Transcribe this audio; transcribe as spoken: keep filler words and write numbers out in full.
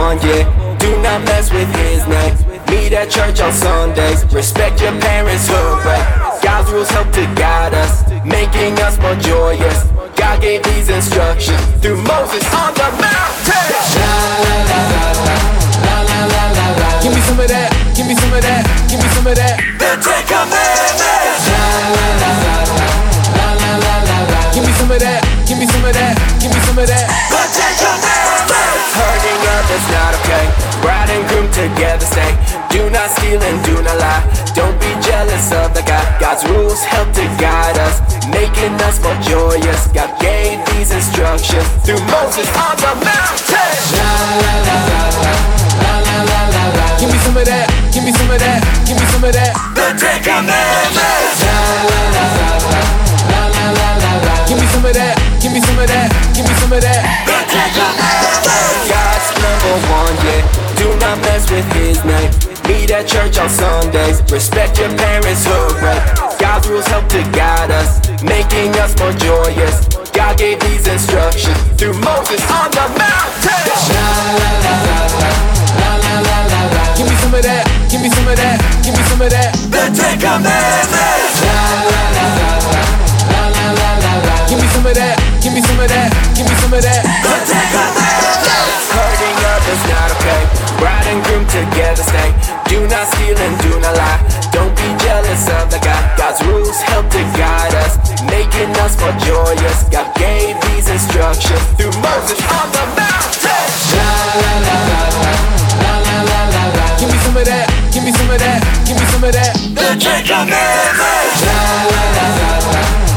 one, yeah. Do not mess with his name. Meet at church on Sundays. Respect your parents' hood way. God's rules help to guide us, making us more joyous. God gave these instructions through Moses on the mountain. La la la la la la la la la. Give me some of that. Give me some of that. Give me some of that. The Ten Commandments. La la la la la la la la la. Give me some of that. Give me some of that. Give me some of that. The Ten Commandments. Hurting up is not okay. Bride and groom together stay. Do not steal and do not lie. Don't be jealous of the guy. God's rules help to guide us, making us more joyous. God gave these instructions through Moses on the mountain. La la la la la la la la la la. Give me some of that. Give me some of that. Give me some of that. The Ten Commandments. La la la la la la la la la la. Give me some of that. Give me some of that. Give me some of that. The Ten Commandments. God's number one, yeah. Do not mess with his name. Meet at church on Sundays. Respect your parents' hood way. God's rules help to guide us, making us more joyous. God gave these instructions through Moses on the mountain. La la la la la la la la la la. Give me some of that. Give me some of that. Give me some of that. The Ten Commandments. La la la la la la la la la la. Give me some of that. Give me some of that. Give me some of that. The Ten Commandments. Hurting up is not okay. Bride and groom together stay. Do not steal and do not lie. Don't be jealous of the guy. God's rules help to guide us, making us more joyous. God gave these instructions through Moses on the mountain. La la la la la la la la la la. Give me some of that. Give me some of that. Give me some of that. The Ten Commandments. La la la la la.